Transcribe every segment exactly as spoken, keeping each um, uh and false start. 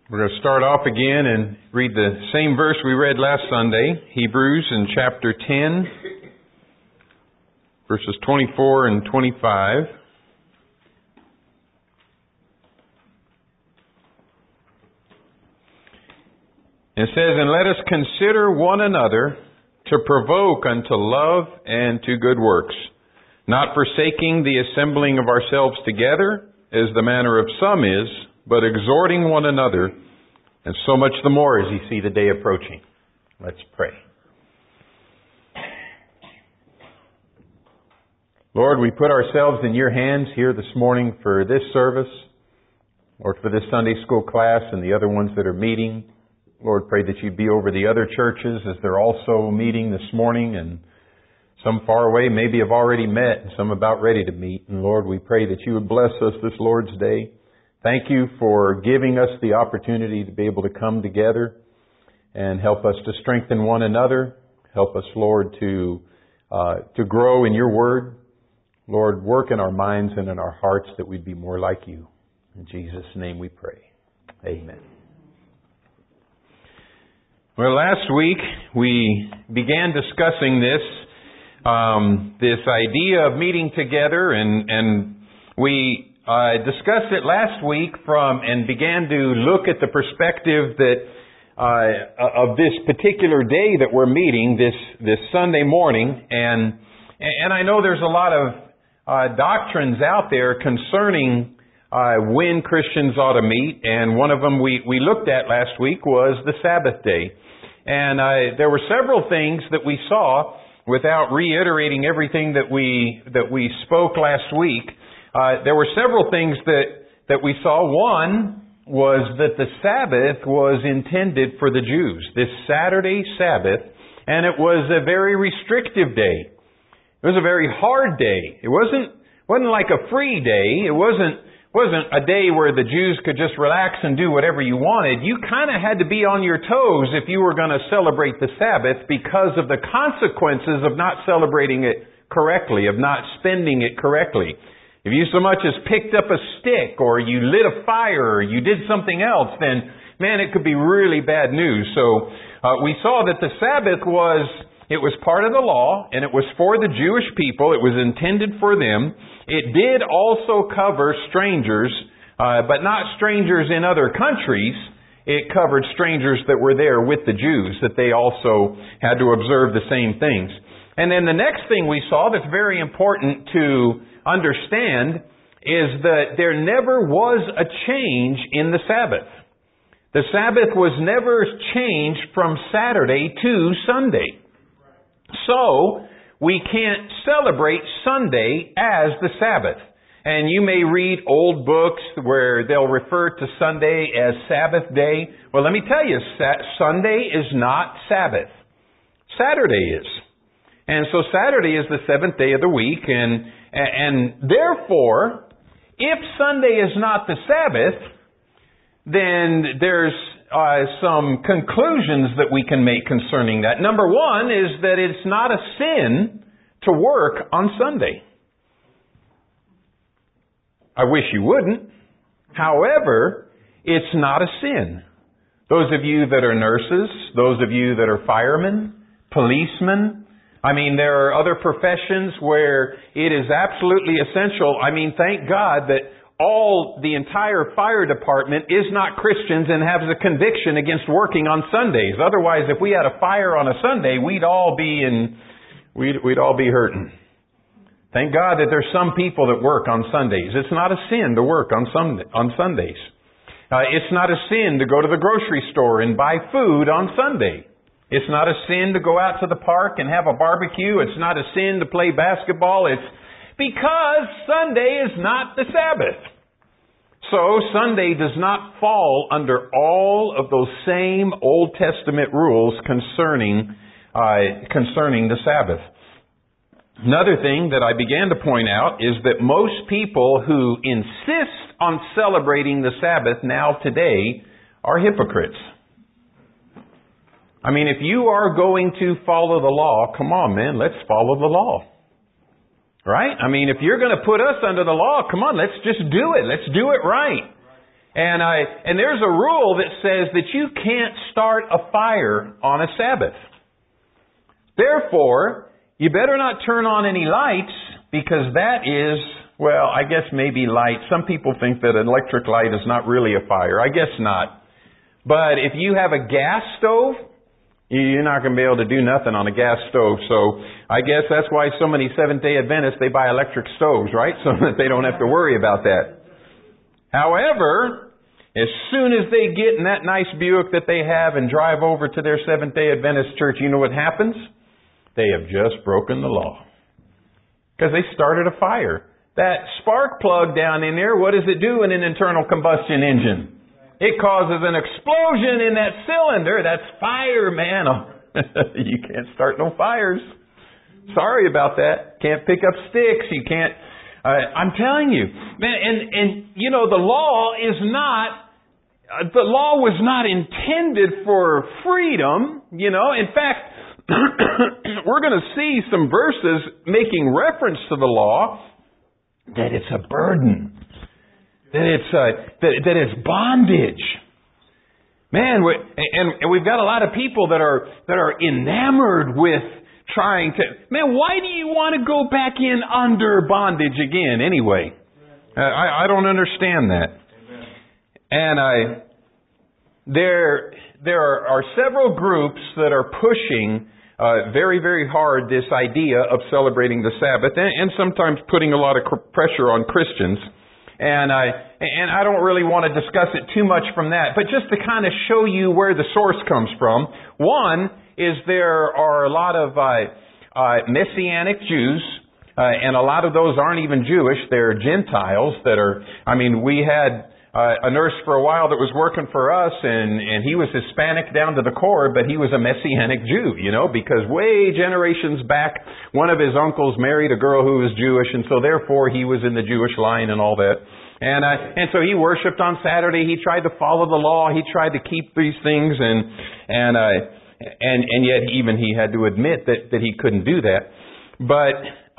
We're going to start off again and read the same verse we read last Sunday, Hebrews in chapter ten, verses twenty-four and twenty-five. It says, "And let us consider one another to provoke unto love and to good works, not forsaking the assembling of ourselves together, as the manner of some is, but exhorting one another, and so much the more as you see the day approaching." Let's pray. Lord, we put ourselves in your hands here this morning for this service, or for this Sunday school class and the other ones that are meeting. Lord, pray that you'd be over the other churches as they're also meeting this morning, and some far away maybe have already met, and some about ready to meet. And Lord, we pray that you would bless us this Lord's Day. Thank you for giving us the opportunity to be able to come together and help us to strengthen one another. Help us, Lord, to uh, to grow in your word. Lord, work in our minds and in our hearts that we'd be more like you. In Jesus' name we pray. Amen. Well, last week we began discussing this, um, this idea of meeting together, and, and we uh, discussed it last week from and began to look at the perspective that uh, of this particular day that we're meeting, this this Sunday morning, and and I know there's a lot of uh, doctrines out there concerning uh, when Christians ought to meet, and one of them we we looked at last week was the Sabbath day. And uh, there were several things that we saw, without reiterating everything that we that we spoke last week. Uh, there were several things that that we saw. One was that the Sabbath was intended for the Jews. This Saturday Sabbath, and it was a very restrictive day. It was a very hard day. It wasn't wasn't like a free day. It wasn't. wasn't a day where the Jews could just relax and do whatever you wanted. You kind of had to be on your toes if you were going to celebrate the Sabbath because of the consequences of not celebrating it correctly, of not spending it correctly. If you so much as picked up a stick or you lit a fire or you did something else, then, man, it could be really bad news. So uh, we saw that the Sabbath was... It was part of the law, and it was for the Jewish people. It was intended for them. It did also cover strangers, uh, but not strangers in other countries. It covered strangers that were there with the Jews, that they also had to observe the same things. And then the next thing we saw that's very important to understand is that there never was a change in the Sabbath. The Sabbath was never changed from Saturday to Sunday. So, we can't celebrate Sunday as the Sabbath. And you may read old books where they'll refer to Sunday as Sabbath day. Well, let me tell you, Sunday is not Sabbath. Saturday is. And so Saturday is the seventh day of the week, and, and therefore, if Sunday is not the Sabbath, then there's Uh, some conclusions that we can make concerning that. Number one is that it's not a sin to work on Sunday. I wish you wouldn't. However, it's not a sin. Those of you that are nurses, those of you that are firemen, policemen, I mean, there are other professions where it is absolutely essential. I mean, thank God that all the entire fire department is not Christians and has a conviction against working on Sundays. Otherwise, if we had a fire on a Sunday, we'd all be in, we'd, we'd all be hurting. Thank God that there's some people that work on Sundays. It's not a sin to work on Sunday, on Sundays. Uh, it's not a sin to go to the grocery store and buy food on Sunday. It's not a sin to go out to the park and have a barbecue. It's not a sin to play basketball. It's because Sunday is not the Sabbath. So Sunday does not fall under all of those same Old Testament rules concerning uh, concerning the Sabbath. Another thing that I began to point out is that most people who insist on celebrating the Sabbath now today are hypocrites. I mean, if you are going to follow the law, come on, man, let's follow the law. Right? I mean, if you're going to put us under the law, come on, let's just do it. Let's do it right. And I and there's a rule that says that you can't start a fire on a Sabbath. Therefore, you better not turn on any lights, because that is, well, I guess maybe light. Some people think that an electric light is not really a fire. I guess not. But if you have a gas stove, you're not going to be able to do nothing on a gas stove. So I guess that's why so many Seventh-day Adventists, they buy electric stoves, right? So that they don't have to worry about that. However, as soon as they get in that nice Buick that they have and drive over to their Seventh-day Adventist church, you know what happens? They have just broken the law. Because they started a fire. That spark plug down in there, what does it do in an internal combustion engine? It causes an explosion in that cylinder. That's fire, man. You can't start no fires. Sorry about that. Can't pick up sticks. You can't. Uh, I'm telling you, man. And and you know the law is not. Uh, the law was not intended for freedom. You know, in fact, we're going to see some verses making reference to the law that it's a burden. That it's uh, that, that it's bondage, man. We, and, and we've got a lot of people that are that are enamored with trying to. Man, why do you want to go back in under bondage again? Anyway, uh, I, I don't understand that. And I there there are, are several groups that are pushing uh, very very hard this idea of celebrating the Sabbath, and, and sometimes putting a lot of cr- pressure on Christians. And I and I don't really want to discuss it too much from that, but just to kind of show you where the source comes from. One is there are a lot of uh, uh, Messianic Jews, uh, and a lot of those aren't even Jewish. They're Gentiles that are. I mean, we had uh, a nurse for a while that was working for us, and and he was Hispanic down to the core, but he was a Messianic Jew, you know, because way generations back, one of his uncles married a girl who was Jewish, and so therefore he was in the Jewish line and all that. And uh, and so he worshipped on Saturday. He tried to follow the law. He tried to keep these things, and and uh, and and yet even he had to admit that, that he couldn't do that. But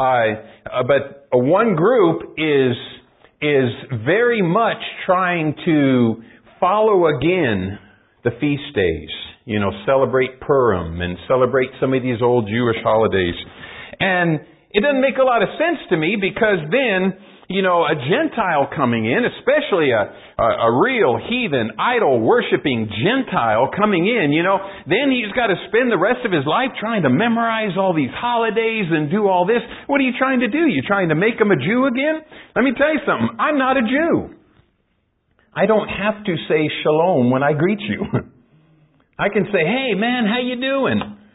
uh, but one group is is very much trying to follow again the feast days. You know, celebrate Purim and celebrate some of these old Jewish holidays. And it doesn't make a lot of sense to me, because then, you know, a Gentile coming in, especially a, a, a real heathen, idol-worshipping Gentile coming in, you know, then he's got to spend the rest of his life trying to memorize all these holidays and do all this. What are you trying to do? You trying to make him a Jew again? Let me tell you something. I'm not a Jew. I don't have to say shalom when I greet you. I can say, hey, man, how you doing?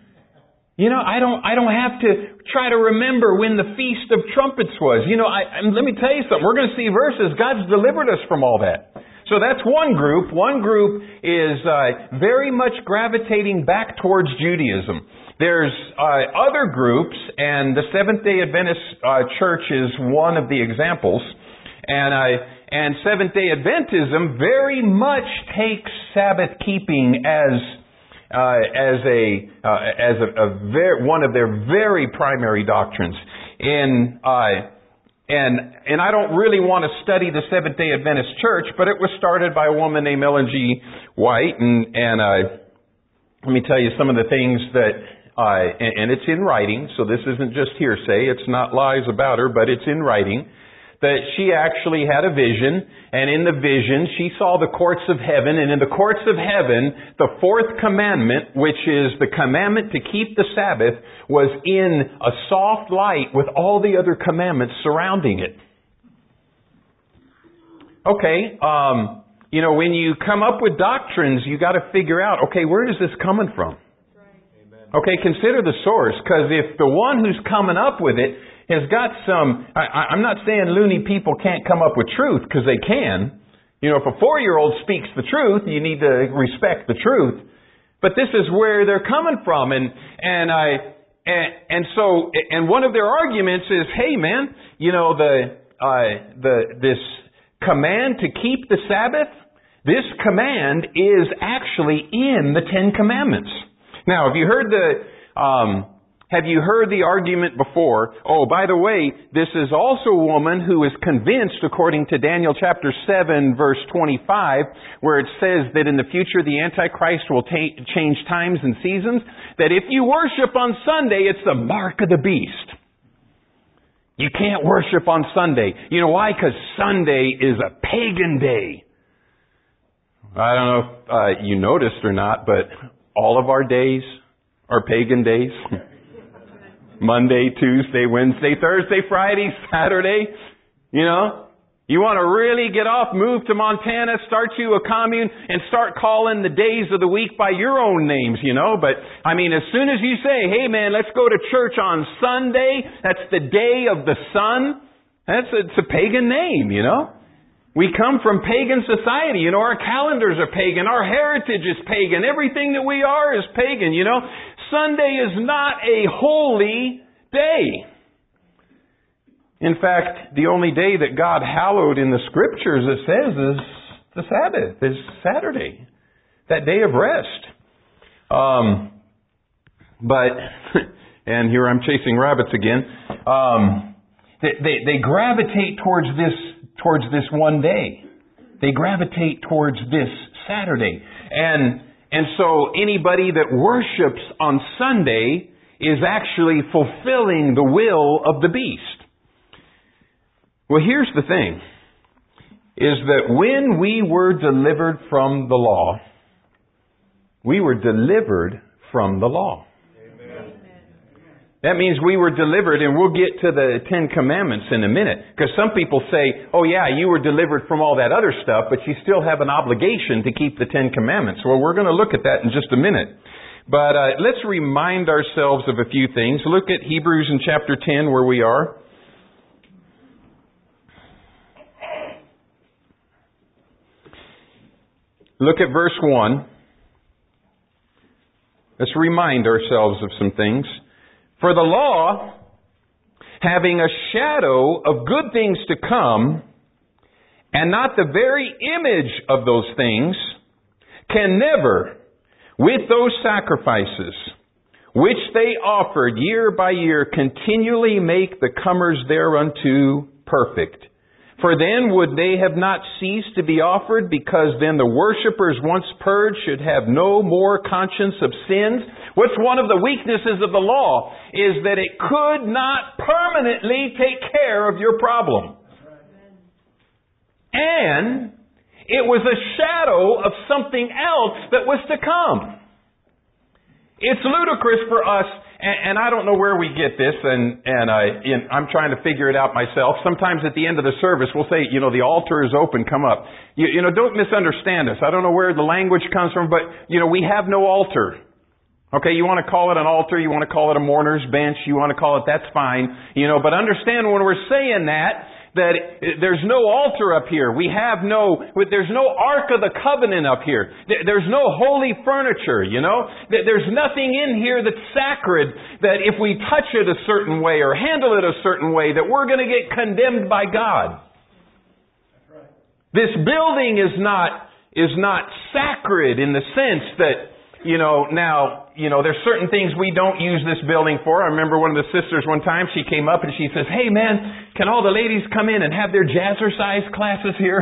You know, I don't I don't have to try to remember when the Feast of Trumpets was. You know, I, I, let me tell you something. We're going to see verses. God's delivered us from all that. So that's one group. One group is uh, very much gravitating back towards Judaism. There's uh, other groups, and the Seventh-day Adventist uh, Church is one of the examples. And I and Seventh-day Adventism very much takes Sabbath keeping as Uh, as a uh, as a, a very, one of their very primary doctrines. In uh, and and I don't really want to study the Seventh-day Adventist Church, but it was started by a woman named Ellen G. White, and and uh, let me tell you some of the things that uh, and, and it's in writing, so this isn't just hearsay. It's not lies about her, but it's in writing. That she actually had a vision, and in the vision she saw the courts of heaven, and in the courts of heaven, the fourth commandment, which is the commandment to keep the Sabbath, was in a soft light with all the other commandments surrounding it. Okay, um, you know, when you come up with doctrines, you got to figure out, okay, where is this coming from? Okay, consider the source, because if the one who's coming up with it has got some, I, I'm not saying loony people can't come up with truth, because they can. You know, if a four-year-old speaks the truth, you need to respect the truth. But this is where they're coming from, and and I and, and so and one of their arguments is, hey man, you know the uh, the this command to keep the Sabbath, this command is actually in the Ten Commandments. Now, have you heard the um, Have you heard the argument before? Oh, by the way, this is also a woman who is convinced, according to Daniel chapter seven, verse twenty-five, where it says that in the future the Antichrist will ta- change times and seasons, that if you worship on Sunday, it's the mark of the beast. You can't worship on Sunday. You know why? Because Sunday is a pagan day. I don't know if uh, you noticed or not, but all of our days are pagan days. Monday, Tuesday, Wednesday, Thursday, Friday, Saturday. You know, you want to really get off, move to Montana, start you a commune, and start calling the days of the week by your own names, you know. But, I mean, as soon as you say, hey man, let's go to church on Sunday, that's the day of the sun, that's a, it's a pagan name, you know. We come from pagan society, you know, our calendars are pagan, our heritage is pagan, everything that we are is pagan, you know. Sunday is not a holy day. In fact, the only day that God hallowed in the Scriptures, it says, is the Sabbath, is Saturday, that day of rest. Um, but, and here I'm chasing rabbits again, um, they, they, they gravitate towards this, towards this one day. They gravitate towards this Saturday. And And so anybody that worships on Sunday is actually fulfilling the will of the beast. Well, here's the thing, is that when we were delivered from the law, we were delivered from the law. That means we were delivered, and we'll get to the Ten Commandments in a minute. Because some people say, oh yeah, you were delivered from all that other stuff, but you still have an obligation to keep the Ten Commandments. Well, we're going to look at that in just a minute. But uh, let's remind ourselves of a few things. Look at Hebrews in chapter ten, where we are. Look at verse one. Let's remind ourselves of some things. For the law, having a shadow of good things to come, and not the very image of those things, can never, with those sacrifices, which they offered year by year, continually make the comers thereunto perfect. For then would they have not ceased to be offered, because then the worshippers once purged should have no more conscience of sins. What's one of the weaknesses of the law is that it could not permanently take care of your problem. And it was a shadow of something else that was to come. It's ludicrous for us, and, and I don't know where we get this, and, and I, in, I'm trying to figure it out myself. Sometimes at the end of the service, we'll say, you know, the altar is open, come up. You, you know, don't misunderstand us. I don't know where the language comes from, but, you know, we have no altar. Okay, you want to call it an altar, you want to call it a mourner's bench, you want to call it, that's fine. You know, but understand when we're saying that, that there's no altar up here. We have no, there's no Ark of the Covenant up here. There's no holy furniture, you know. There's nothing in here that's sacred that if we touch it a certain way or handle it a certain way that we're going to get condemned by God. This building is not, is not sacred in the sense that, you know, now, you know, there's certain things we don't use this building for. I remember one of the sisters one time, she came up and she says, hey man, can all the ladies come in and have their jazzercise classes here?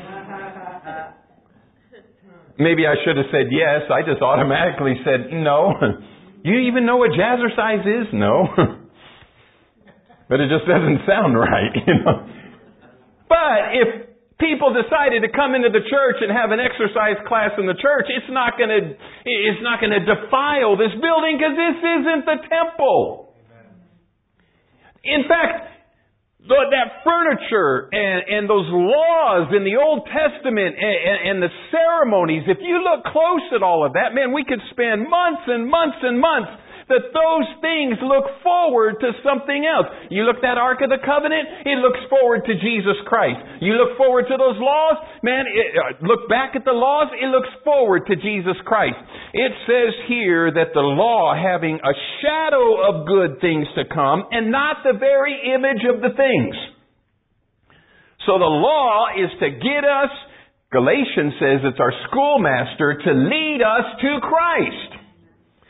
Maybe I should have said yes. I just automatically said no. You even know what jazzercise is? No. But it just doesn't sound right, you know. But if people decided to come into the church and have an exercise class in the church, it's not going to, it's not going to defile this building because this isn't the temple. In fact, that furniture and, and those laws in the Old Testament and, and, and the ceremonies, if you look close at all of that, man, we could spend months and months and months. That those things look forward to something else. You look at that Ark of the Covenant, it looks forward to Jesus Christ. You look forward to those laws, man, it, uh, look back at the laws, it looks forward to Jesus Christ. It says here that the law having a shadow of good things to come and not the very image of the things. So the law is to get us, Galatians says it's our schoolmaster, to lead us to Christ.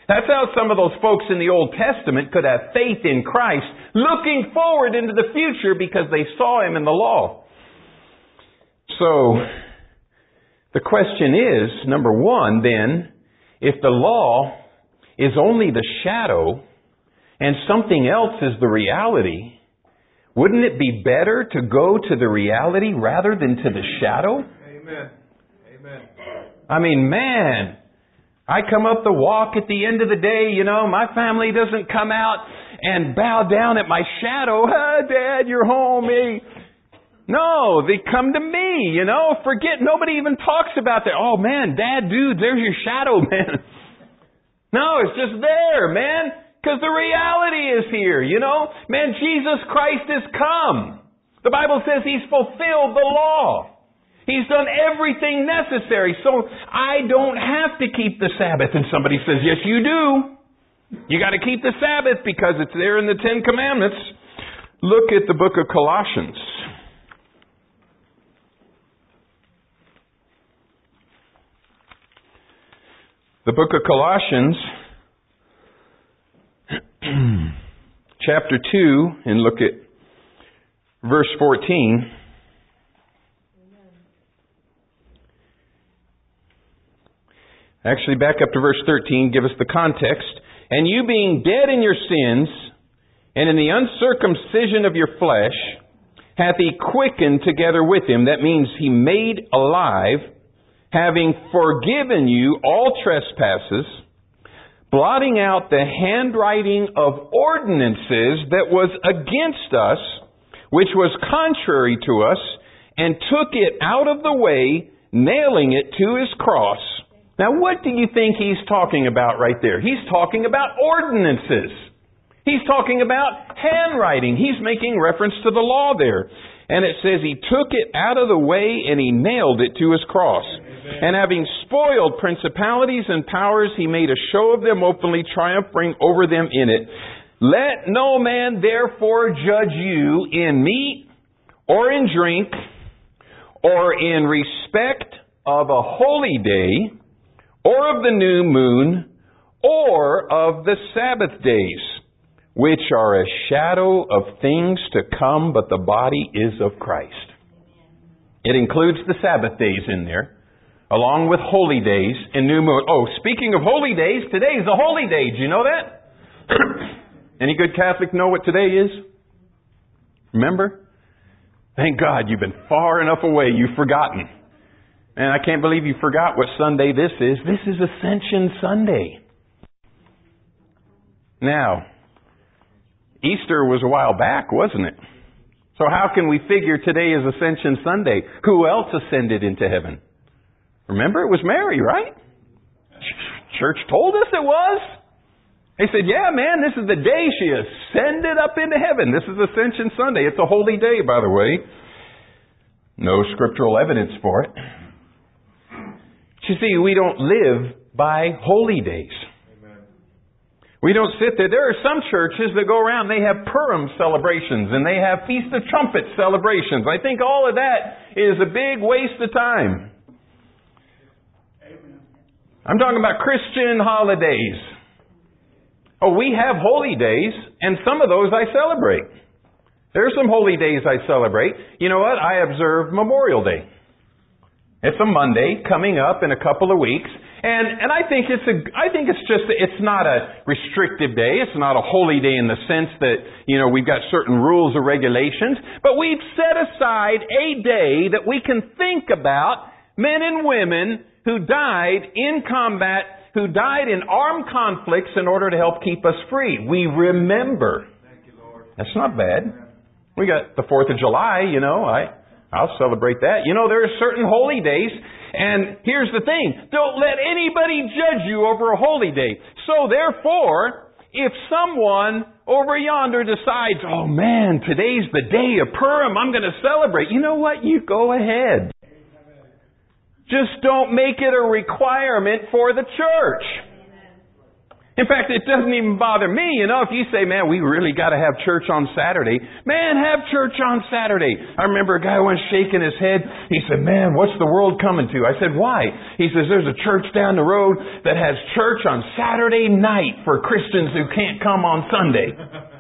That's how some of those folks in the Old Testament could have faith in Christ, looking forward into the future because they saw Him in the law. So, the question is, number one, then, if the law is only the shadow and something else is the reality, wouldn't it be better to go to the reality rather than to the shadow? Amen. Amen. I mean, man, I come up the walk at the end of the day, you know, my family doesn't come out and bow down at my shadow. Ah, Dad, you're home. Hey. No, they come to me, you know. Forget, nobody even talks about that. Oh, man, Dad, dude, there's your shadow, man. No, it's just there, man. Because the reality is here, you know. Man, Jesus Christ has come. The Bible says He's fulfilled the law. He's done everything necessary. So I don't have to keep the Sabbath. And somebody says, yes, you do. You got to keep the Sabbath because it's there in the Ten Commandments. Look at the book of Colossians. The book of Colossians, chapter two, and look at verse fourteen. Actually, back up to verse thirteen, give us the context. And you being dead in your sins, and in the uncircumcision of your flesh, hath He quickened together with Him. That means He made alive, having forgiven you all trespasses, blotting out the handwriting of ordinances that was against us, which was contrary to us, and took it out of the way, nailing it to His cross. Now, what do you think He's talking about right there? He's talking about ordinances. He's talking about handwriting. He's making reference to the law there. And it says He took it out of the way and He nailed it to His cross. Amen. And having spoiled principalities and powers, He made a show of them openly, triumphing over them in it. Let no man therefore judge you in meat or in drink or in respect of a holy day or of the new moon or of the Sabbath days, which are a shadow of things to come, but the body is of Christ. It includes the Sabbath days in there, along with holy days and new moon. Oh, speaking of holy days, today is a holy day. Do you know that? Any good Catholic know what today is? Remember? Thank God you've been far enough away you've forgotten. And I can't believe you forgot what Sunday this is. This is Ascension Sunday. Now, Easter was a while back, wasn't it? So how can we figure today is Ascension Sunday? Who else ascended into heaven? Remember, it was Mary, right? Church told us it was. They said, yeah, man, this is the day she ascended up into heaven. This is Ascension Sunday. It's a holy day, by the way. No scriptural evidence for it. You see, we don't live by holy days. Amen. We don't sit there. There are some churches that go around, they have Purim celebrations and they have Feast of Trumpets celebrations. I think all of that is a big waste of time. Amen. I'm talking about Christian holidays. Oh, we have holy days, and some of those I celebrate. There are some holy days I celebrate. You know what? I observe Memorial Day. It's a Monday coming up in a couple of weeks. And and I think it's a I think it's just it's not a restrictive day. It's not a holy day in the sense that, you know, we've got certain rules or regulations, but we've set aside a day that we can think about men and women who died in combat, who died in armed conflicts in order to help keep us free. We remember. Thank you, Lord. That's not bad. We got the fourth of July, you know, I I'll celebrate that. You know, there are certain holy days, and here's the thing. Don't let anybody judge you over a holy day. So therefore, if someone over yonder decides, oh man, today's the day of Purim, I'm going to celebrate. You know what? You go ahead. Just don't make it a requirement for the church. In fact, it doesn't even bother me. You know, if you say, man, we really got to have church on Saturday. Man, have church on Saturday. I remember a guy once shaking his head. He said, man, what's the world coming to? I said, why? He says, there's a church down the road that has church on Saturday night for Christians who can't come on Sunday.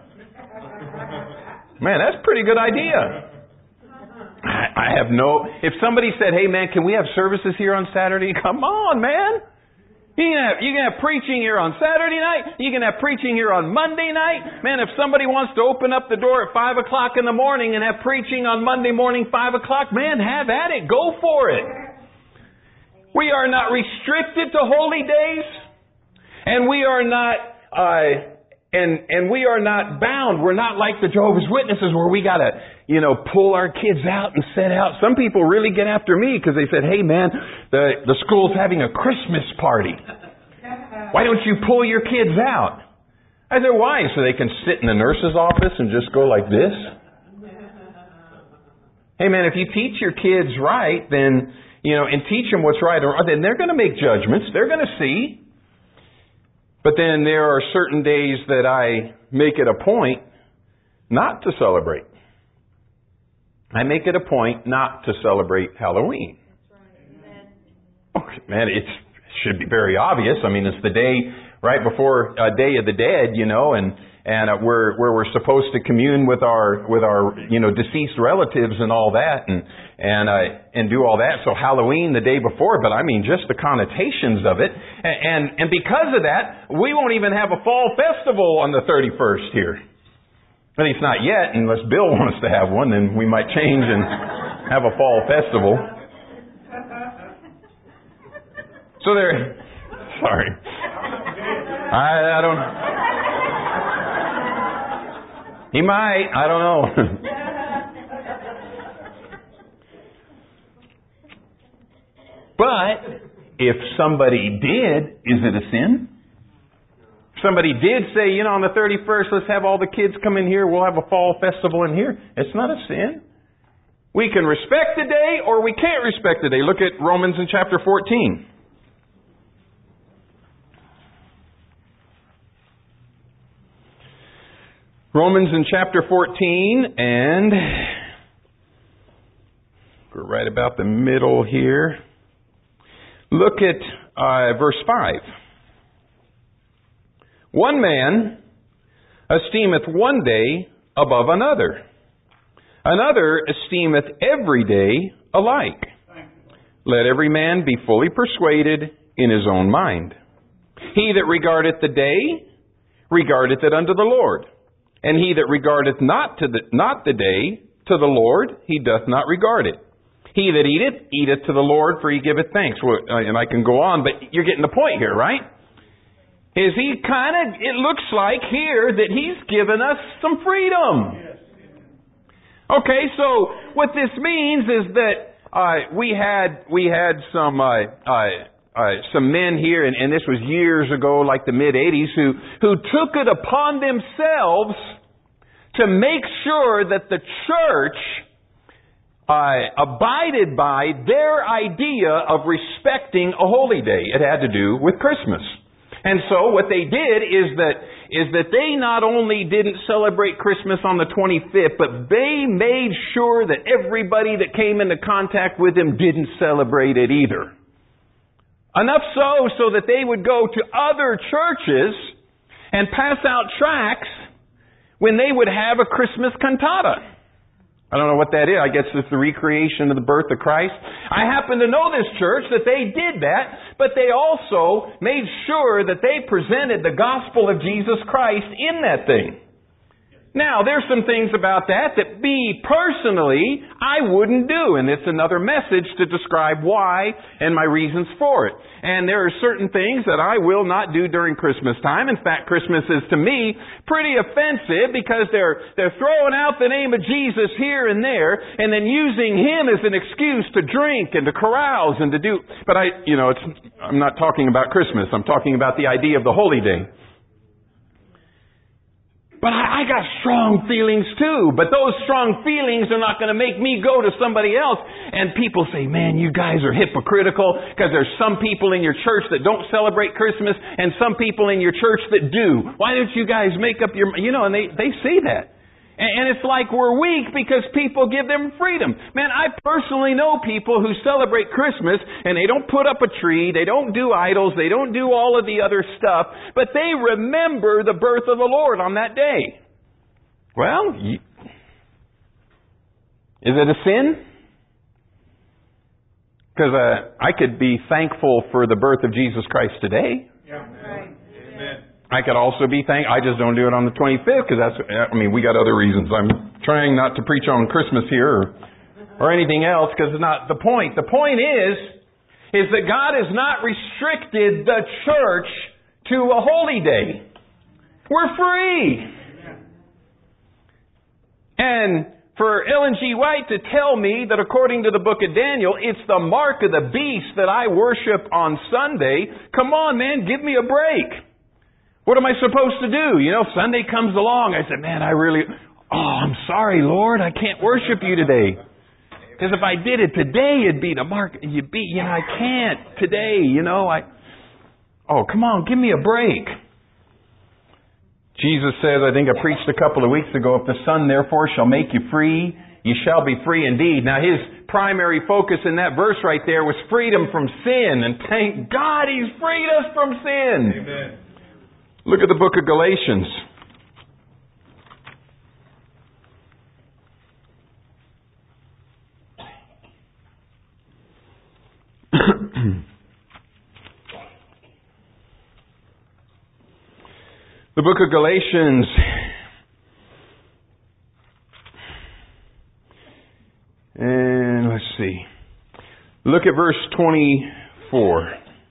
Man, that's a pretty good idea. I, I have no... If somebody said, hey, man, can we have services here on Saturday? Come on, man. You can, have, you can have preaching here on Saturday night. You can have preaching here on Monday night. Man, if somebody wants to open up the door at five o'clock in the morning and have preaching on Monday morning, five o'clock, man, have at it. Go for it. We are not restricted to holy days. And we are not, uh, and, and we are not bound. We're not like the Jehovah's Witnesses where we got to, you know, pull our kids out and set out. Some people really get after me because they said, hey man, the, the school's having a Christmas party. Why don't you pull your kids out? I said, why? So they can sit in the nurse's office and just go like this? Hey man, if you teach your kids right, then, you know, and teach them what's right, or then they're going to make judgments. They're going to see. But then there are certain days that I make it a point not to celebrate. I make it a point not to celebrate Halloween. Oh, man, it should be very obvious. I mean, it's the day right before uh, Day of the Dead, you know, and and uh, we're where we're supposed to commune with our with our you know deceased relatives and all that, and and uh, and do all that. So Halloween the day before, but I mean just the connotations of it, and and, and because of that, we won't even have a fall festival on the thirty-first here. At least not yet, unless Bill wants to have one, then we might change and have a fall festival. So there, sorry. I, I don't, he might, I don't know. But, if somebody did, is it a sin? Somebody did say, you know, on the thirty-first, let's have all the kids come in here. We'll have a fall festival in here. It's not a sin. We can respect the day or we can't respect the day. Look at Romans in chapter fourteen. Romans in chapter fourteen, and we're right about the middle here. Look at uh, verse five. One man esteemeth one day above another. Another esteemeth every day alike. Let every man be fully persuaded in his own mind. He that regardeth the day, regardeth it unto the Lord. And he that regardeth not to the not the day to the Lord, he doth not regard it. He that eateth, eateth to the Lord, for he giveth thanks. Well, uh, and I can go on, but you're getting the point here, right? Is he kind of, it looks like here that he's given us some freedom. Okay, so what this means is that uh, we had we had some uh, uh, uh, some men here, and, and this was years ago, like the mid eighties, who who took it upon themselves to make sure that the church uh, abided by their idea of respecting a holy day. It had to do with Christmas. And so what they did is that is that they not only didn't celebrate Christmas on the twenty-fifth, but they made sure that everybody that came into contact with them didn't celebrate it either. Enough so, so that they would go to other churches and pass out tracts when they would have a Christmas cantata. I don't know what that is. I guess it's the recreation of the birth of Christ. I happen to know this church that they did that, but they also made sure that they presented the gospel of Jesus Christ in that thing. Now, there's some things about that that me personally, I wouldn't do. And it's another message to describe why and my reasons for it. And there are certain things that I will not do during Christmas time. In fact, Christmas is to me pretty offensive because they're they're throwing out the name of Jesus here and there and then using Him as an excuse to drink and to carouse and to do... But I, you know, it's I'm not talking about Christmas. I'm talking about the idea of the holy day. But I, I got strong feelings too. But those strong feelings are not going to make me go to somebody else. And people say, man, you guys are hypocritical because there's some people in your church that don't celebrate Christmas and some people in your church that do. Why don't you guys make up your, you know, and they, they say that. And it's like we're weak because people give them freedom. Man, I personally know people who celebrate Christmas and they don't put up a tree, they don't do idols, they don't do all of the other stuff, but they remember the birth of the Lord on that day. Well, you, is it a sin? Because uh, I could be thankful for the birth of Jesus Christ today. Yeah. Right. Amen. I could also be thank. I just don't do it on the twenty-fifth because that's. I mean, we got other reasons. I'm trying not to preach on Christmas here or, or anything else because it's not the point. The point is, is that God has not restricted the church to a holy day. We're free. And for Ellen G. White to tell me that according to the book of Daniel, it's the mark of the beast that I worship on Sunday. Come on, man, give me a break. What am I supposed to do? You know, Sunday comes along. I said, man, I really, oh, I'm sorry, Lord, I can't worship you today. Because if I did it today, it'd be the mark. You'd be, you know, I can't today, you know. I, oh, come on, give me a break. Jesus says, I think I preached a couple of weeks ago, if the Son therefore shall make you free, you shall be free indeed. Now, his primary focus in that verse right there was freedom from sin. And thank God He's freed us from sin. Amen. Look at the book of Galatians. The book of Galatians. And let's see. Look at verse twenty-four.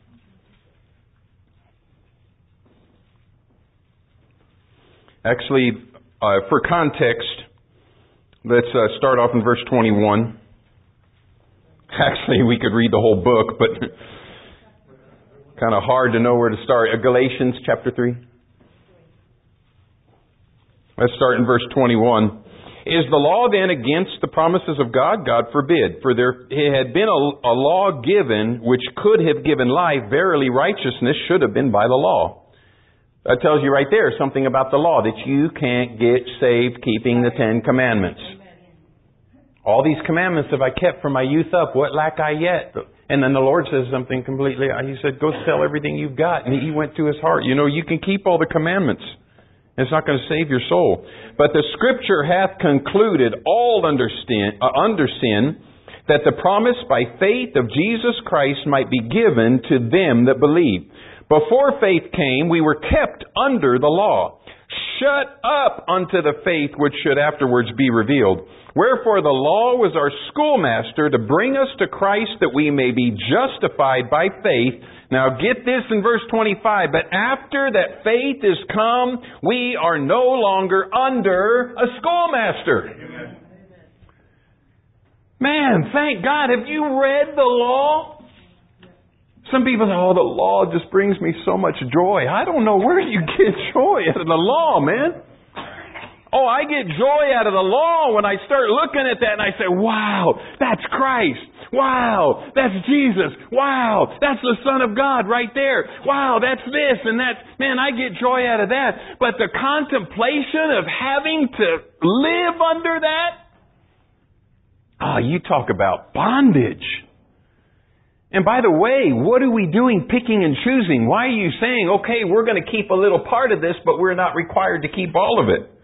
Actually, uh, for context, let's uh, start off in verse twenty-one. Actually, we could read the whole book, but kind of hard to know where to start. Uh, Galatians chapter three. Let's start in verse twenty-one. Is the law then against the promises of God? God forbid. For there had been a, a law given which could have given life. Verily, righteousness should have been by the law. That tells you right there something about the law, that you can't get saved keeping the Ten Commandments. All these commandments have I kept from my youth up. What lack I yet? And then the Lord says something completely. He said, go sell everything you've got. And He went to His heart. You know, you can keep all the commandments. It's not going to save your soul. But the Scripture hath concluded all under sin, uh, under sin, that the promise by faith of Jesus Christ might be given to them that believe. Before faith came, we were kept under the law, shut up unto the faith which should afterwards be revealed. Wherefore the law was our schoolmaster to bring us to Christ that we may be justified by faith. Now get this in verse twenty-five. But after that faith is come, we are no longer under a schoolmaster. Amen. Man, thank God. Have you read the law? Some people say, oh, the law just brings me so much joy. I don't know where you get joy out of the law, man. Oh, I get joy out of the law when I start looking at that and I say, wow, that's Christ. Wow, that's Jesus. Wow, that's the Son of God right there. Wow, that's this and that's, man, I get joy out of that. But the contemplation of having to live under that, ah, oh, you talk about bondage. And by the way, what are we doing picking and choosing? Why are you saying, okay, we're going to keep a little part of this, but we're not required to keep all of it?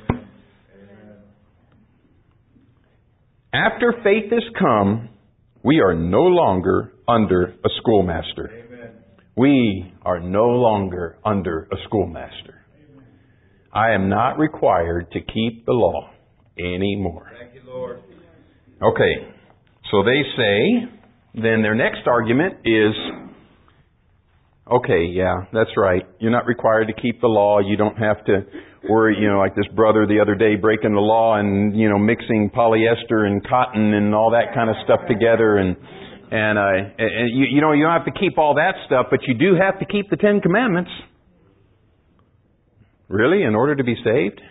After faith has come, we are no longer under a schoolmaster. Amen. We are no longer under a schoolmaster. Amen. I am not required to keep the law anymore. Thank you, Lord. Okay, so they say, then their next argument is, okay, yeah, that's right. You're not required to keep the law. You don't have to worry, you know, like this brother the other day breaking the law and, you know, mixing polyester and cotton and all that kind of stuff together. And, and, uh, and you, you know, you don't have to keep all that stuff, but you do have to keep the Ten Commandments. Really? In order to be saved?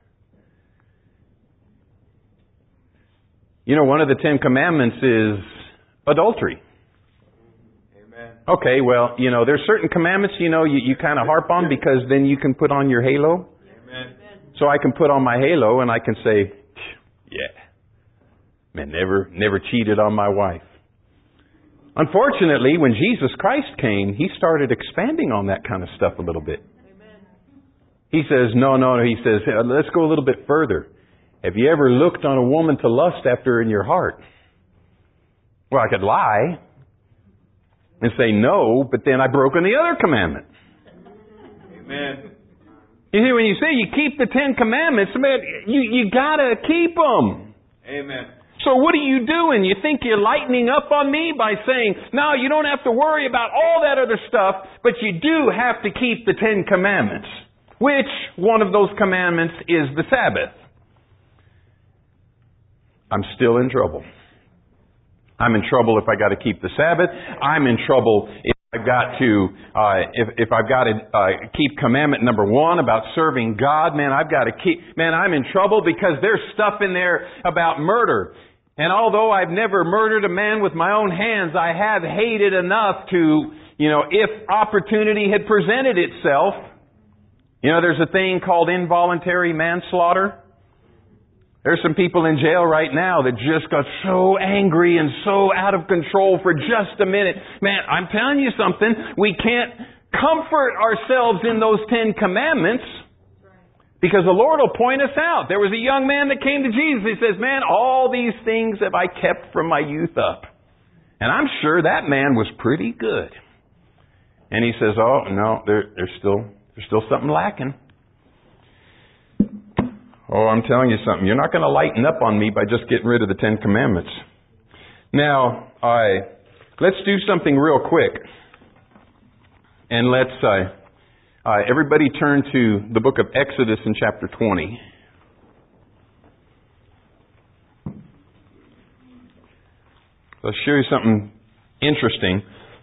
You know, one of the Ten Commandments is adultery. Amen. Okay, well, you know, there's certain commandments, you know, you, you kind of harp on because then you can put on your halo. Amen. So I can put on my halo and I can say, yeah, man, never, never cheated on my wife. Unfortunately, when Jesus Christ came, He started expanding on that kind of stuff a little bit. He says, no, no, He says, let's go a little bit further. Have you ever looked on a woman to lust after her in your heart? Well, I could lie and say no, but then I've broken the other commandment. Amen. You see, when you say you keep the Ten Commandments, man, you, you gotta keep them. Amen. So what are you doing? You think you're lightening up on me by saying, no, you don't have to worry about all that other stuff, but you do have to keep the Ten Commandments. Which one of those commandments is the Sabbath? I'm still in trouble. I'm in trouble if I got to keep the Sabbath. I'm in trouble if I've got to, uh, if, if I've got to uh, keep commandment number one about serving God. Man, I've got to keep, man, I'm in trouble because there's stuff in there about murder. And although I've never murdered a man with my own hands, I have hated enough to, you know, if opportunity had presented itself. You know, there's a thing called involuntary manslaughter. There's some people in jail right now that just got so angry and so out of control for just a minute. Man, I'm telling you something. We can't comfort ourselves in those Ten Commandments because the Lord will point us out. There was a young man that came to Jesus. He says, man, all these things have I kept from my youth up. And I'm sure that man was pretty good. And he says, oh, no, there, there's still there's still something lacking. Oh, I'm telling you something. You're not going to lighten up on me by just getting rid of the Ten Commandments. Now, I let's do something real quick. And let's, uh, uh, everybody turn to the book of Exodus in chapter twenty. I'll show you something interesting.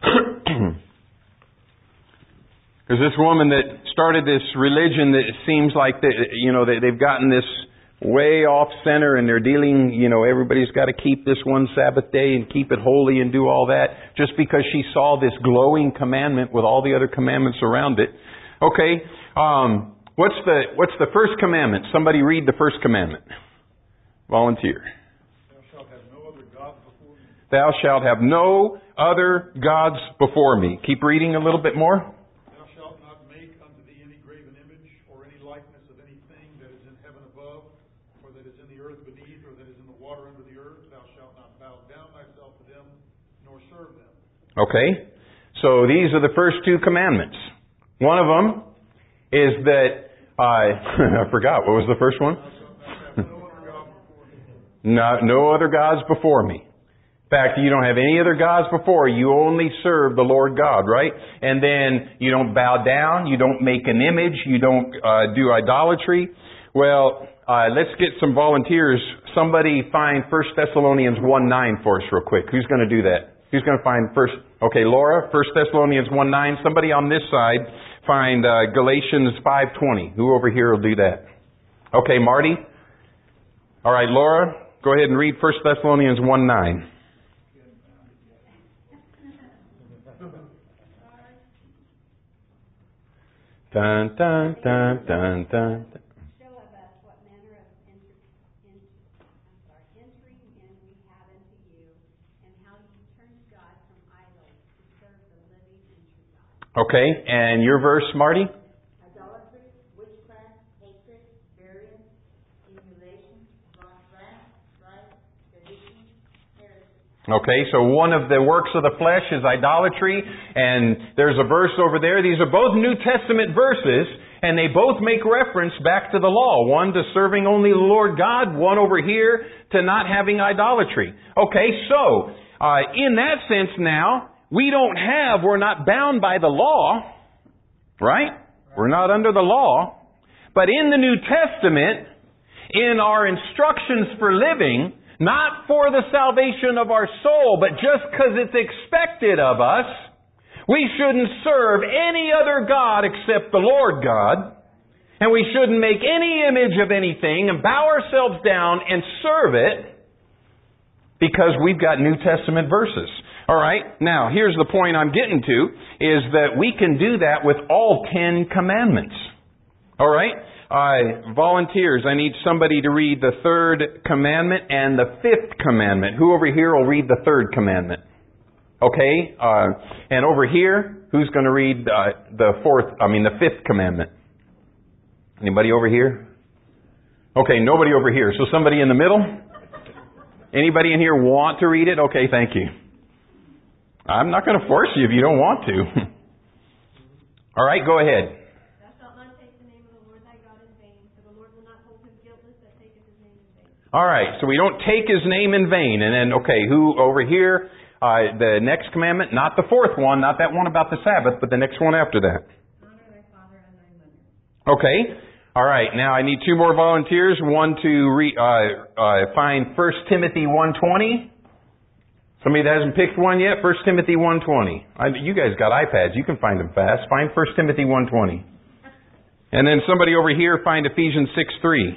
There's this woman that started this religion that it seems like they, you know, they, they've gotten this way off center and they're dealing, you know, everybody's got to keep this one Sabbath day and keep it holy and do all that just because she saw this glowing commandment with all the other commandments around it. Okay, um, what's the what's the first commandment? Somebody read the first commandment. Volunteer. Thou shalt have no other gods before me. Thou shalt have no other gods before me. Keep reading a little bit more. Okay, so these are the first two commandments. One of them is that, uh, I forgot, what was the first one? no, no other gods before me. In fact, you don't have any other gods before. You only serve the Lord God, right? And then you don't bow down, you don't make an image, you don't uh, do idolatry. Well, uh, let's get some volunteers. Somebody find First Thessalonians one nine for us real quick. Who's going to do that? Who's going to find first? Okay, Laura, First Thessalonians one nine. Somebody on this side find uh, Galatians five twenty. Who over here will do that? Okay, Marty. All right, Laura, go ahead and read First Thessalonians one nine. Dun dun dun dun dun. Okay, and your verse, Marty? Idolatry, witchcraft, hatred, variance, emulation, wrath, strife, sedition, heresy. Okay, so one of the works of the flesh is idolatry, and there's a verse over there. These are both New Testament verses, and they both make reference back to the law. One to serving only the Lord God, one over here to not having idolatry. Okay, so, uh, in that sense now, we don't have, we're not bound by the law, right? We're not under the law. But in the New Testament, in our instructions for living, not for the salvation of our soul, but just because it's expected of us, we shouldn't serve any other God except the Lord God. And we shouldn't make any image of anything and bow ourselves down and serve it because we've got New Testament verses. All right, now here's the point I'm getting to, is that we can do that with all Ten Commandments. All right, uh, volunteers, I need somebody to read the third commandment and the fifth commandment. Who over here will read the third commandment? Okay, uh, and over here, who's going to read uh, the fourth, I mean the fifth commandment? Anybody over here? Okay, nobody over here. So somebody in the middle? Anybody in here want to read it? Okay, thank you. I'm not going to force you if you don't want to. All right, go ahead. Thou shalt not take the name of the Lord thy God in vain, for the Lord will not hold him guiltless that taketh his name in vain. All right, so we don't take His name in vain. And then, okay, who over here? Uh, the next commandment, not the fourth one, not that one about the Sabbath, but the next one after that. Honor thy father and thy mother. Okay. All right. Now I need two more volunteers. One to re, uh, uh, find First Timothy one twenty. Somebody that hasn't picked one yet? First Timothy one twenty. I, you guys got iPads. You can find them fast. Find First Timothy one twenty. And then somebody over here find Ephesians six three.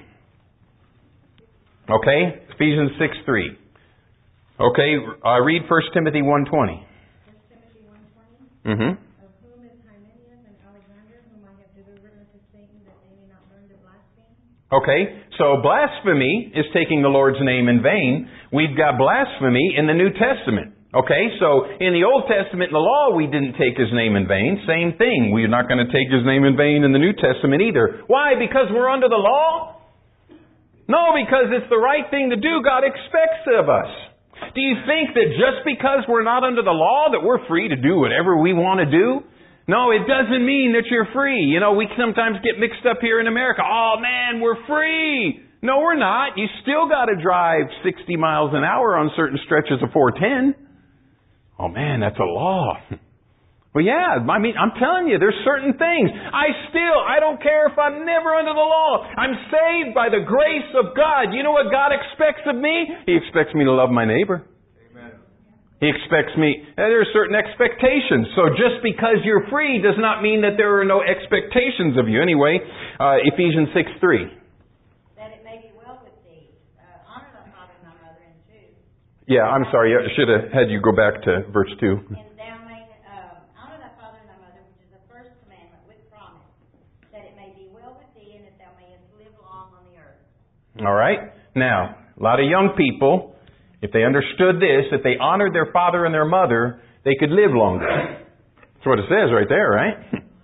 Okay? Ephesians six three. Okay. Uh, read First Timothy one twenty. First Timothy one twenty. Mm-hmm. Of whom is Hymenaeus and Alexander, whom I have delivered unto Satan, that they may not learn to blaspheme. Okay, so blasphemy is taking the Lord's name in vain. We've got blasphemy in the New Testament. Okay, so in the Old Testament, in the law, we didn't take His name in vain. Same thing. We're not going to take His name in vain in the New Testament either. Why? Because we're under the law? No, because it's the right thing to do. God expects of us. Do you think that just because we're not under the law that we're free to do whatever we want to do? No, it doesn't mean that you're free. You know, we sometimes get mixed up here in America. Oh man, we're free. No, we're not. You still got to drive sixty miles an hour on certain stretches of four ten. Oh man, that's a law. Well, yeah, I mean, I'm telling you, there's certain things. I still, I don't care if I'm never under the law. I'm saved by the grace of God. You know what God expects of me? He expects me to love my neighbor. Amen. He expects me, and there are certain expectations. So just because you're free does not mean that there are no expectations of you. Anyway, uh, Ephesians six three. That it may be well with thee. Uh, honor thy father and thy mother, and two. Yeah, I'm sorry. I should have had you go back to verse two. And thou may uh, honor thy father and thy mother, which is the first commandment with promise, that it may be well with thee, and that thou mayest live long on the earth. All right. Now, a lot of young people, if they understood this, if they honored their father and their mother, they could live longer. That's what it says right there, right?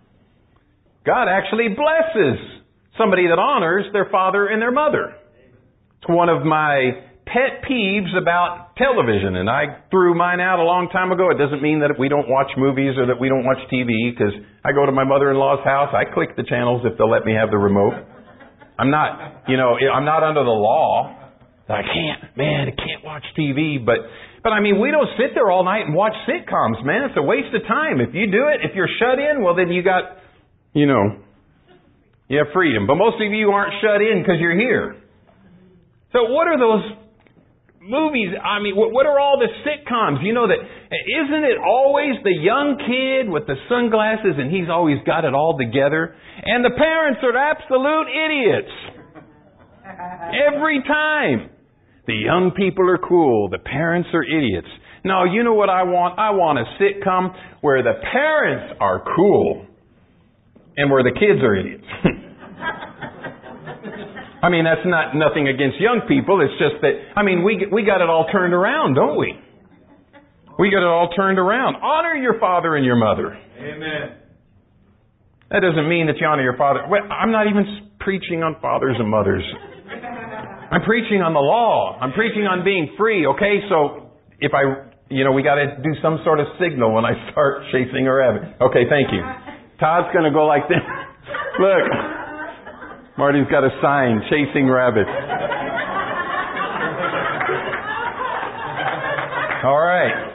God actually blesses somebody that honors their father and their mother. It's one of my pet peeves about television, and I threw mine out a long time ago. It doesn't mean that we don't watch movies or that we don't watch T V, because I go to my mother-in-law's house, I click the channels if they'll let me have the remote. I'm not, you know, I'm not under the law. I can't, man, I can't watch T V, but, but I mean, we don't sit there all night and watch sitcoms, man. It's a waste of time. If you do it, if you're shut in, well then you got, you know, you have freedom. But most of you aren't shut in because you're here. So what are those movies? I mean, what, what are all the sitcoms? You know that, isn't it always the young kid with the sunglasses and he's always got it all together? And the parents are absolute idiots. Every time. The young people are cool. The parents are idiots. No, you know what I want? I want a sitcom where the parents are cool and where the kids are idiots. I mean, that's not nothing against young people. It's just that, I mean, we we got it all turned around, don't we? We got it all turned around. Honor your father and your mother. Amen. That doesn't mean that you honor your father. Well, I'm not even preaching on fathers and mothers. I'm preaching on the law. I'm preaching on being free, okay? So if I, you know, we got to do some sort of signal when I start chasing a rabbit. Okay, thank you. Todd's going to go like this. Look, Marty's got a sign, chasing rabbits. All right.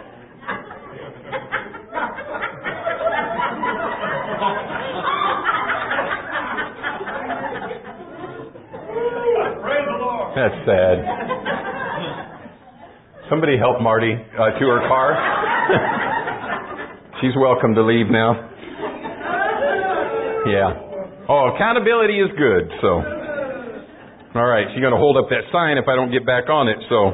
That's sad. Somebody help Marty uh, to her car. She's welcome to leave now. Yeah. Oh, accountability is good, so. All right, she's going to hold up that sign if I don't get back on it, so.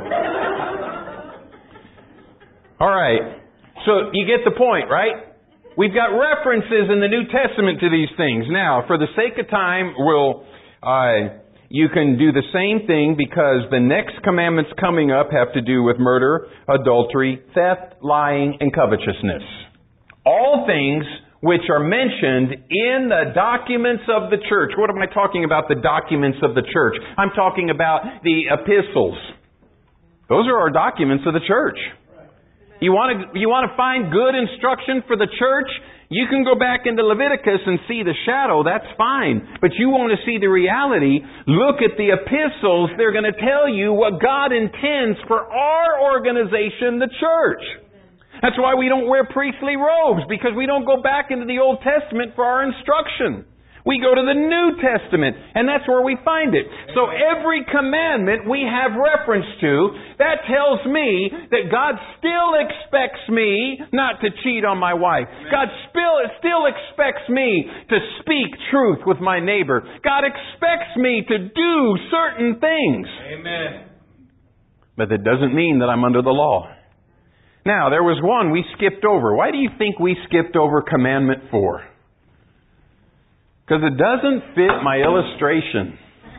All right, so you get the point, right? We've got references in the New Testament to these things. Now, for the sake of time, we'll, uh, you can do the same thing because the next commandments coming up have to do with murder, adultery, theft, lying, and covetousness. All things which are mentioned in the documents of the church. What am I talking about, the documents of the church? I'm talking about the epistles. Those are our documents of the church. You want to you want to find good instruction for the church? You can go back into Leviticus and see the shadow. That's fine. But you want to see the reality. Look at the epistles. They're going to tell you what God intends for our organization, the church. That's why we don't wear priestly robes, because we don't go back into the Old Testament for our instruction. We go to the New Testament, and that's where we find it. So every commandment we have reference to, that tells me that God still expects me not to cheat on my wife. God still, still expects me to speak truth with my neighbor. God expects me to do certain things. Amen. But that doesn't mean that I'm under the law. Now, there was one we skipped over. Why do you think we skipped over commandment four? Because it doesn't fit my illustration.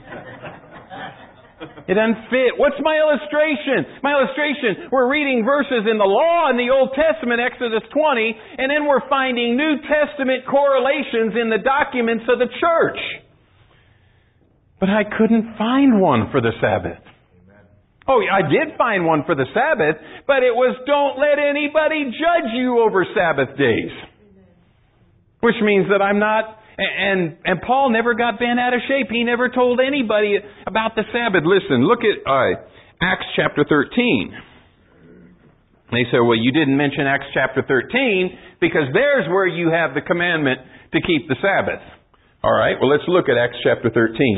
It doesn't fit. What's my illustration? My illustration, we're reading verses in the law in the Old Testament, Exodus twenty, and then we're finding New Testament correlations in the documents of the church. But I couldn't find one for the Sabbath. Oh, I did find one for the Sabbath, but it was don't let anybody judge you over Sabbath days. Which means that I'm not... And and Paul never got bent out of shape. He never told anybody about the Sabbath. Listen, look at uh, Acts chapter thirteen. They say, well, you didn't mention Acts chapter thirteen because there's where you have the commandment to keep the Sabbath. All right, well, let's look at Acts chapter thirteen.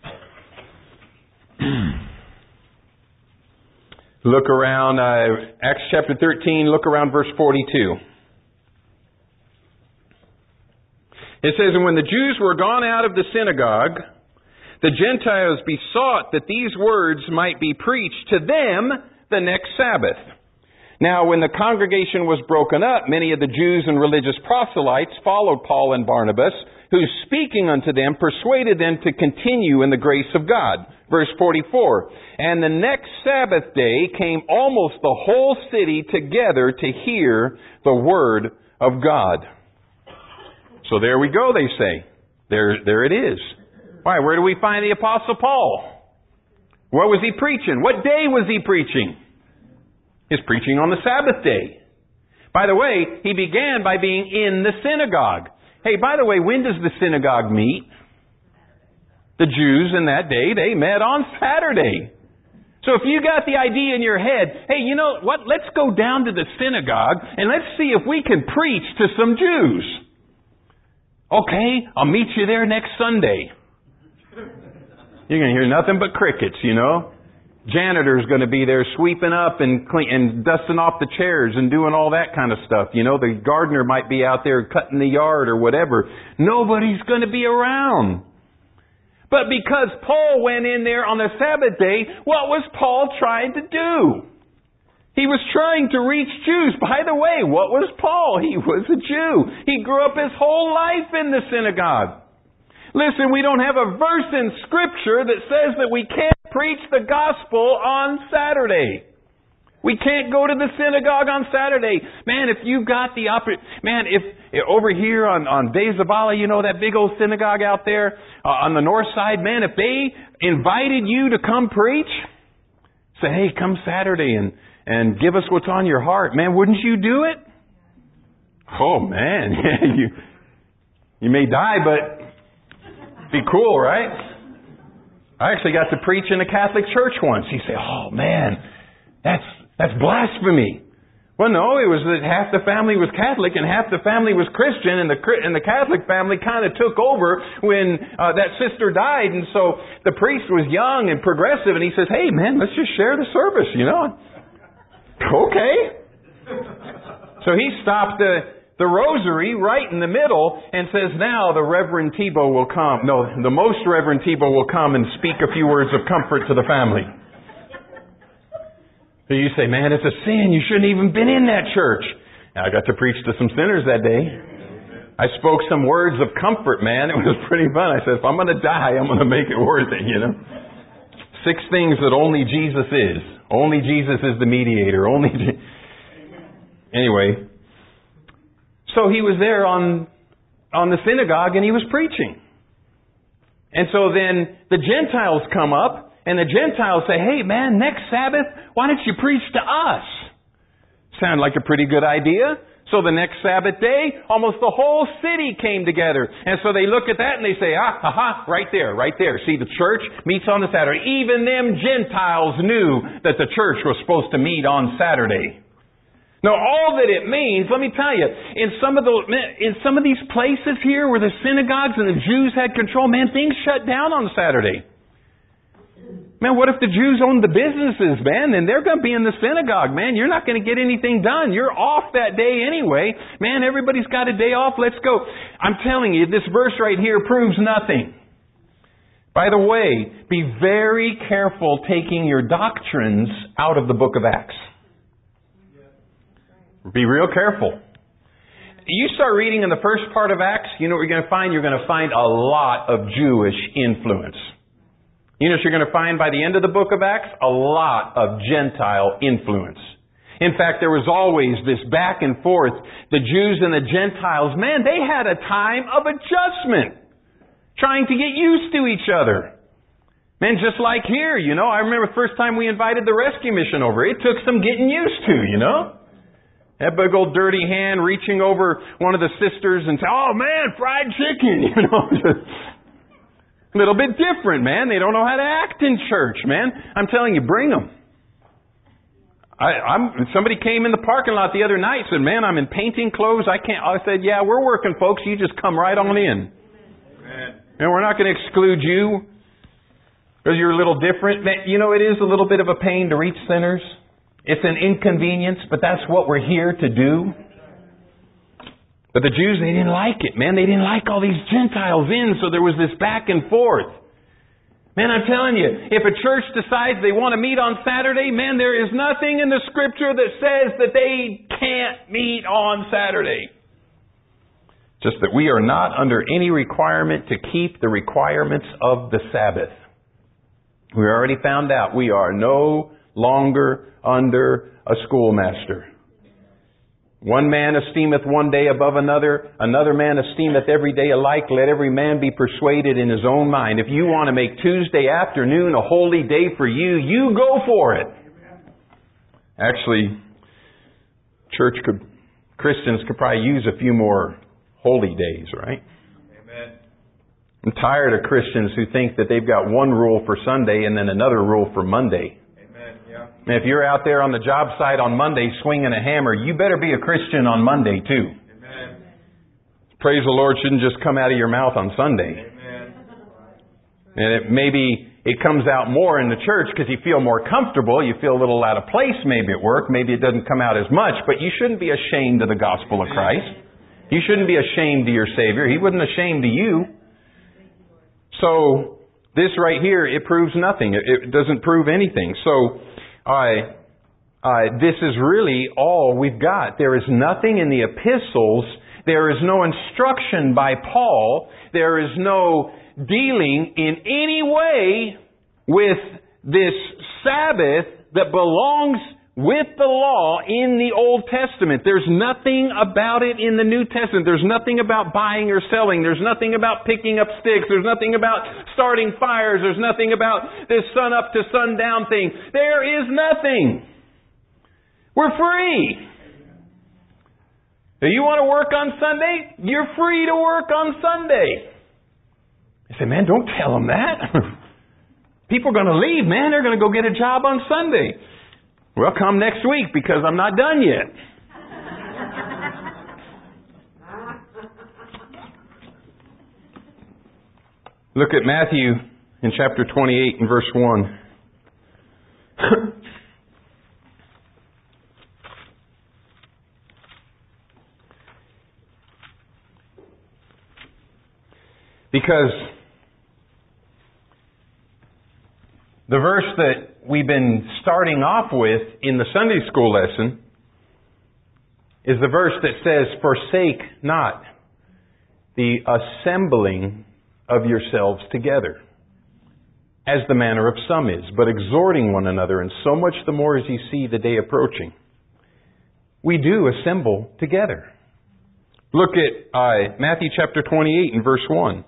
Look around, uh, Acts chapter thirteen, look around verse forty-two. It says, and when the Jews were gone out of the synagogue, the Gentiles besought that these words might be preached to them the next Sabbath. Now, when the congregation was broken up, many of the Jews and religious proselytes followed Paul and Barnabas, who, speaking unto them, persuaded them to continue in the grace of God. Verse forty-four, and the next Sabbath day came almost the whole city together to hear the word of God. So there we go, they say. There, there it is. Why, where do we find the Apostle Paul? What was he preaching? What day was he preaching? He's preaching on the Sabbath day. By the way, he began by being in the synagogue. Hey, by the way, when does the synagogue meet? The Jews in that day, they met on Saturday. So if you got the idea in your head, hey, you know what? Let's go down to the synagogue and let's see if we can preach to some Jews. Okay, I'll meet you there next Sunday. You're going to hear nothing but crickets, you know. Janitor's going to be there sweeping up and clean, and dusting off the chairs and doing all that kind of stuff. You know, the gardener might be out there cutting the yard or whatever. Nobody's going to be around. But because Paul went in there on the Sabbath day, what was Paul trying to do? He was trying to reach Jews. By the way, what was Paul? He was a Jew. He grew up his whole life in the synagogue. Listen, we don't have a verse in Scripture that says that we can't preach the gospel on Saturday. We can't go to the synagogue on Saturday. Man, if you got the opportunity, man, if, if over here on, on Days of Allah, you know, that big old synagogue out there uh, on the north side, man, if they invited you to come preach, say, hey, come Saturday and And give us what's on your heart. Man, wouldn't you do it? Oh, man. you you may die, but be cool, right? I actually got to preach in a Catholic church once. You say, oh, man, that's that's blasphemy. Well, no, it was that half the family was Catholic and half the family was Christian, and the and the Catholic family kind of took over when uh, that sister died, and so the priest was young and progressive, and he says, hey, man, let's just share the service, you know. Okay. So he stopped the, the rosary right in the middle and says, now the Reverend Tebow will come. No, the Most Reverend Tebow will come and speak a few words of comfort to the family. So you say, man, it's a sin. You shouldn't even been in that church. I got to preach to some sinners that day. I spoke some words of comfort, man. It was pretty fun. I said, if I'm going to die, I'm going to make it worth it, you know. Six things that only Jesus is. Only Jesus is the mediator. Only. Je- anyway. So he was there on, on the synagogue and he was preaching. And so then the Gentiles come up and the Gentiles say, hey man, next Sabbath, why don't you preach to us? Sound like a pretty good idea. So the next Sabbath day, almost the whole city came together. And so they look at that and they say, ah, aha, right there, right there. See, the church meets on the Saturday. Even them Gentiles knew that the church was supposed to meet on Saturday. Now, all that it means, let me tell you, in some of the in some of these places here where the synagogues and the Jews had control, man, things shut down on Saturday. Man, what if the Jews owned the businesses, man? Then they're going to be in the synagogue, man. You're not going to get anything done. You're off that day anyway. Man, everybody's got a day off. Let's go. I'm telling you, this verse right here proves nothing. By the way, be very careful taking your doctrines out of the book of Acts. Be real careful. You start reading in the first part of Acts, you know what you're going to find? You're going to find a lot of Jewish influence. You know what you're going to find by the end of the book of Acts? A lot of Gentile influence. In fact, there was always this back and forth. The Jews and the Gentiles, man, they had a time of adjustment. Trying to get used to each other. Man, just like here, you know. I remember the first time we invited the rescue mission over. It took some getting used to, you know. That big old dirty hand reaching over one of the sisters and say, oh man, fried chicken, you know. A little bit different, man. They don't know how to act in church, man. I'm telling you, bring them. I, I'm, somebody came in the parking lot the other night and said, man, I'm in painting clothes. I can't. I said, yeah, we're working, folks. You just come right on in. Amen. And we're not going to exclude you because you're a little different. Man, you know, it is a little bit of a pain to reach sinners. It's an inconvenience, but that's what we're here to do. But the Jews, they didn't like it, man. They didn't like all these Gentiles in, so there was this back and forth. Man, I'm telling you, if a church decides they want to meet on Saturday, man, there is nothing in the Scripture that says that they can't meet on Saturday. Just that we are not under any requirement to keep the requirements of the Sabbath. We already found out we are no longer under a schoolmaster. One man esteemeth one day above another, another man esteemeth every day alike. Let every man be persuaded in his own mind. If you want to make Tuesday afternoon a holy day for you, you go for it. Actually, church could, Christians could probably use a few more holy days, right? Amen. I'm tired of Christians who think that they've got one rule for Sunday and then another rule for Monday. And if you're out there on the job site on Monday swinging a hammer, you better be a Christian on Monday too. Amen. Praise the Lord shouldn't just come out of your mouth on Sunday. Amen. And it, maybe it comes out more in the church because you feel more comfortable. You feel a little out of place maybe at work. Maybe it doesn't come out as much. But you shouldn't be ashamed of the gospel of Christ. You shouldn't be ashamed of your Savior. He wasn't ashamed of you. So this right here, it proves nothing. It, it doesn't prove anything. So I, uh, this is really all we've got. There is nothing in the epistles. There is no instruction by Paul. There is no dealing in any way with this Sabbath that belongs with the law in the Old Testament. There's nothing about it in the New Testament. There's nothing about buying or selling. There's nothing about picking up sticks. There's nothing about starting fires. There's nothing about this sun up to sundown thing. There is nothing. We're free. If you want to work on Sunday, you're free to work on Sunday. You say, man, don't tell them that. People are going to leave, man. They're going to go get a job on Sunday. Well, come next week because I'm not done yet. Look at Matthew in chapter twenty-eight and verse one. Because the verse that we've been starting off with in the Sunday school lesson is the verse that says, forsake not the assembling of yourselves together, as the manner of some is, but exhorting one another, and so much the more as you see the day approaching. We do assemble together. Look at uh, Matthew chapter twenty-eight and verse one.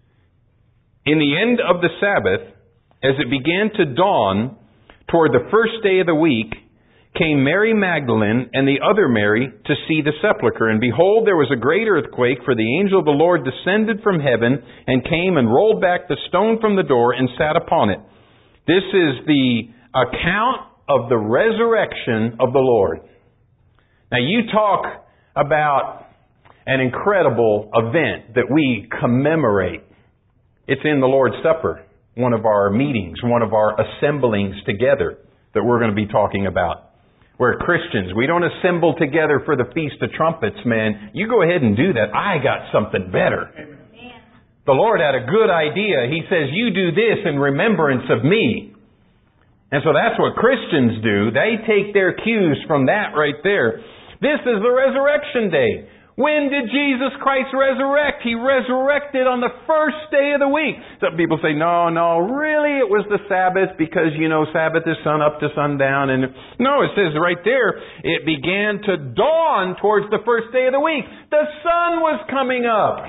In the end of the Sabbath, as it began to dawn toward the first day of the week, came Mary Magdalene and the other Mary to see the sepulchre. And behold, there was a great earthquake, for the angel of the Lord descended from heaven and came and rolled back the stone from the door and sat upon it. This is the account of the resurrection of the Lord. Now you talk about an incredible event that we commemorate. It's in the Lord's Supper, one of our meetings, one of our assemblings together that we're going to be talking about. We're Christians. We don't assemble together for the Feast of Trumpets, man. You go ahead and do that. I got something better. Amen. The Lord had a good idea. He says, you do this in remembrance of me. And so that's what Christians do. They take their cues from that right there. This is the resurrection day. When did Jesus Christ resurrect? He resurrected on the first day of the week. Some people say, no, no, really it was the Sabbath because, you know, Sabbath is sun up to sundown. And no, it says right there, it began to dawn towards the first day of the week. The sun was coming up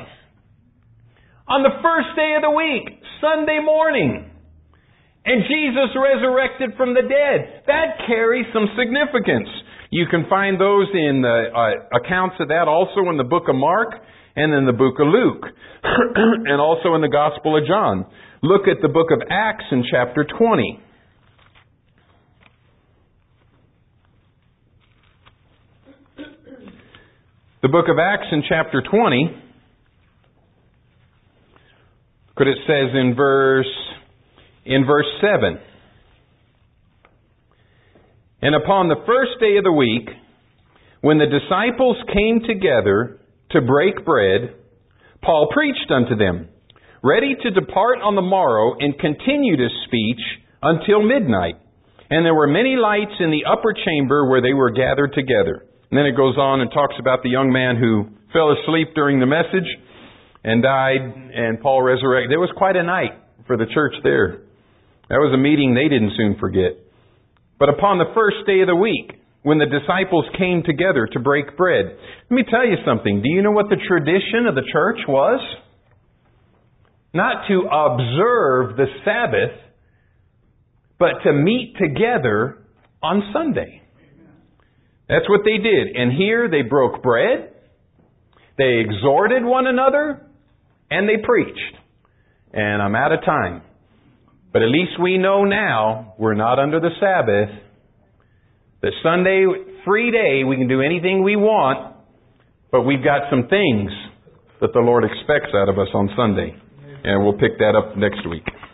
on the first day of the week, Sunday morning. And Jesus resurrected from the dead. That carries some significance. You can find those in the uh, accounts of that also in the book of Mark and in the book of Luke and also in the Gospel of John. Look at the book of Acts in chapter twenty. The book of Acts in chapter twenty, look what it says in verse, in verse seven. And upon the first day of the week, when the disciples came together to break bread, Paul preached unto them, ready to depart on the morrow, and continued his speech until midnight. And there were many lights in the upper chamber where they were gathered together. And then it goes on and talks about the young man who fell asleep during the message and died, and Paul resurrected. It was quite a night for the church there. That was a meeting they didn't soon forget. But upon the first day of the week, when the disciples came together to break bread, let me tell you something. Do you know what the tradition of the church was? Not to observe the Sabbath, but to meet together on Sunday. That's what they did. And here they broke bread, they exhorted one another, and they preached. And I'm out of time. But at least we know now we're not under the Sabbath. That Sunday, free day, we can do anything we want, but we've got some things that the Lord expects out of us on Sunday. And we'll pick that up next week.